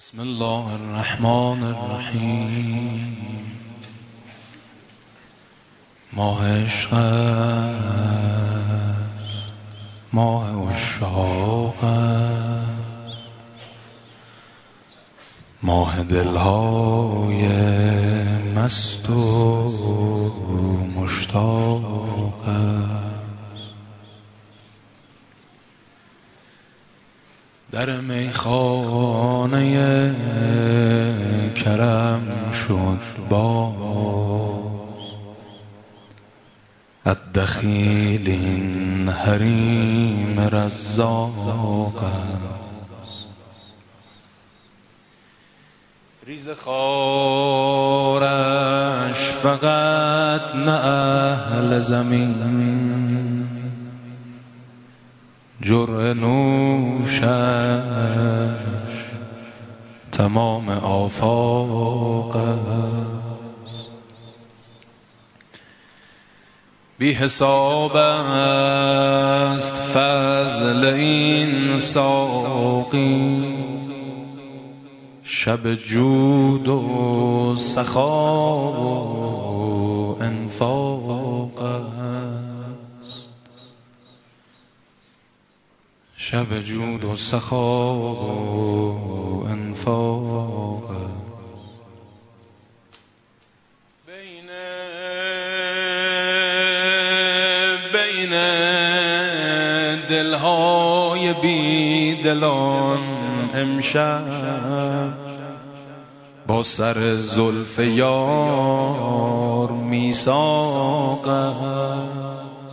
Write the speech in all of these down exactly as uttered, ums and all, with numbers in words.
بسم الله الرحمن الرحیم. ماه عشق است، ماه عشاق است، ماه دلهای مست و مشتاق است. در میخانه کرم شد باز، الدخیل این حریم رزاق است. ریز خارش فقط نه اهل زمین، جرعه نوشش تمام آفاق است. بی حساب است فضل این ساقی، شب جود و سخا و انفاق است. شب جود و سخا و انفاق است. بین بین دلهای بی دلان امشب با سر زلف یار میثاق است.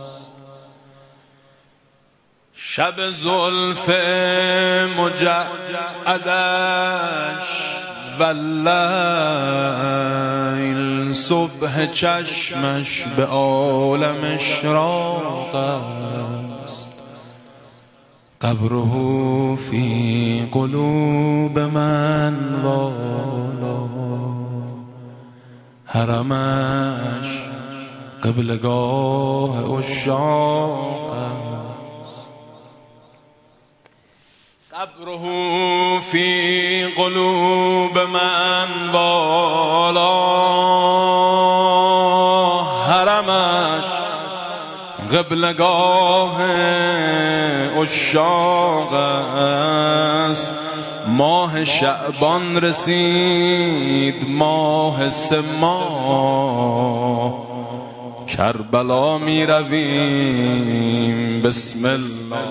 شب زلف مجعدش واللیل، صبح چشمش به عالم اشراق است. قبره فی قلوب من والا، حرمش قبلگاه عشاق است. قبره فی قلوب من والا، حرمش قبلگاه عشاق است. ماه شعبان رسید، ماه سه ماه کربلا می رویم. بسم الله.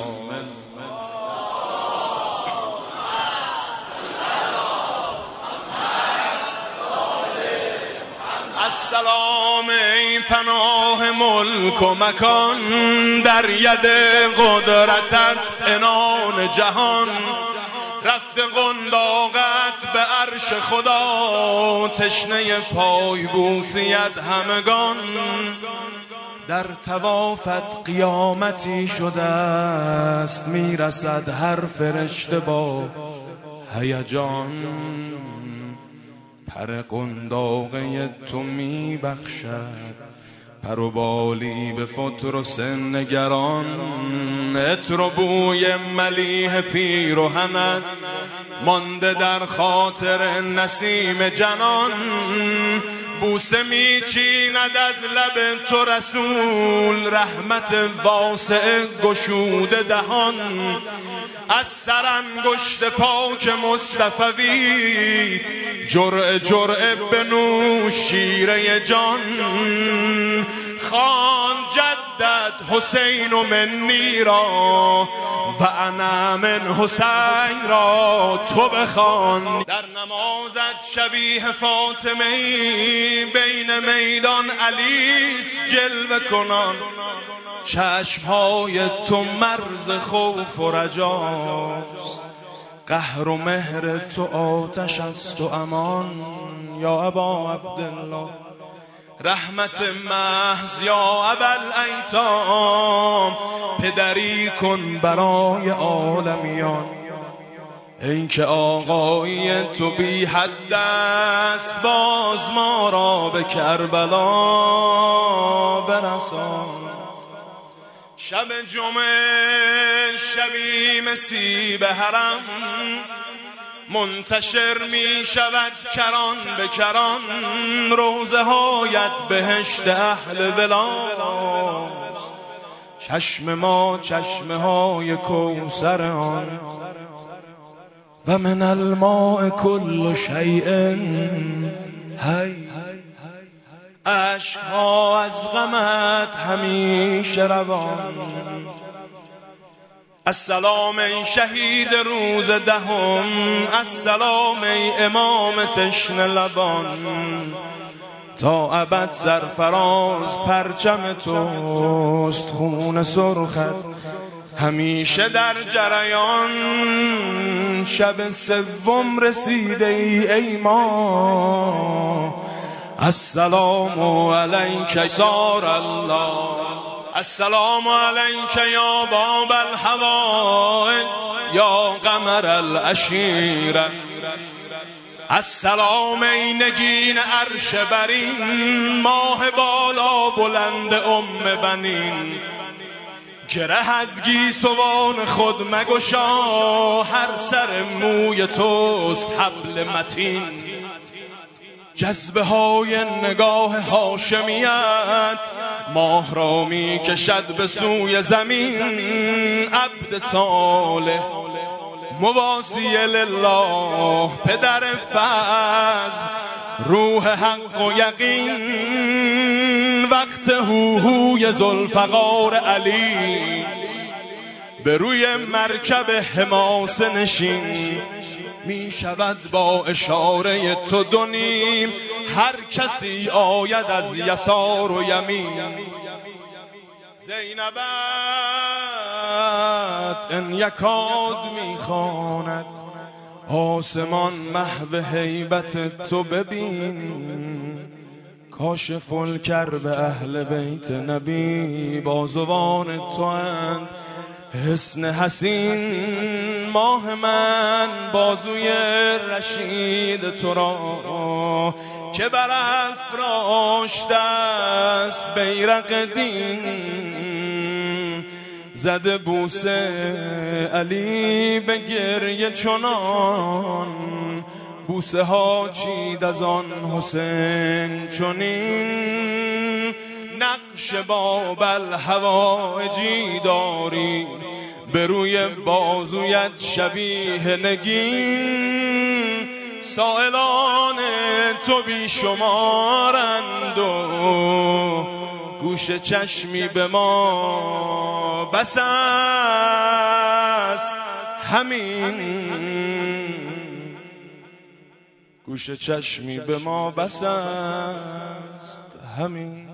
السلام ای پناه ملک و مکان، در ید قدرتت عنان جهان. رفت قنداقت به عرش خدا، تشنه پای بوسیت همگان. در طوافت قیامتی شده است، میرسد هر فرشته با هیجان. پر قنداقه تو می بخشد پر و بالی به فطر و سن نگران. عطر و بوی ملیح پیر و حمد مانده در خاطر نسیم جنان. بوسه می چیند از لب تو رسول، رحمت واسع گشوده دهان. از سرانگشت پاک مصطفوی، جرعه جرعه بنوش شیره جان. خان جدد حسین و منی را، و انا من حسین را تو بخوان. در نمازت شبیه فاطمه بین میدان علیس جلوه کنان. چشمهای تو مرز خوف و رجاست، قهر و مهر تو آتش است و امان. یا ابا عبدالله رحمت محض، یا ابوالایتام پدری کن برای عالمیان. این که آقایی تو بی حد است، باز ما را به کربلا برسان. شب جمعه شبی مسیب حرم، منتشر می شود کران به کران، روزه هایت بهشت اهل ولاست. چشم ما چشمه های کوثر آن، و من الماء کل شیء حی. عشقها از غمت همیشه روان. السلام ای شهید روز دهم، السلام ای امام تشنه لبان. تا ابد سرفراز پرچم توست، خون سرخت همیشه در جریان. شب سوم رسیده ای ای ما، السلام علیک سار الله. السلام علیک یا باب الحوائج یا قمر العشیره. السلام ای نگین عرش برین، ماه بالا بلند ام بنین. گره از گیسوان خود مگشا، هر سر موی توست حبل متین. جذبه های نگاه هاشمیت ماه را می کشد به سوی زمین. عبد صالح مواسی لله، پدر فضل روح حق و یقین. وقت هوهوی ذوالفقار علی، به روی مرکب حماسه نشین. می شود با اشاره تو دو نیم، هر کسی آید از یسار و یمین. زینبت ان یکاد می خواند، آسمان محو هیبت تو ببین. کاشف الکرب اهل بیت نبی، بازوان تو اند حسن حسین. ماه من بازوی رشید تو را، که برافراشته است بیرق دین. زده بوسه علی به گریه چنان، بوسه ها چید از آن حسین چنین. نقش باب الحوائجی داری، به روی بازویت شبیه نگین. سائلان تو بی شمارند و گوش چشمی به ما بس است همین. گوش چشمی به ما بس است همین.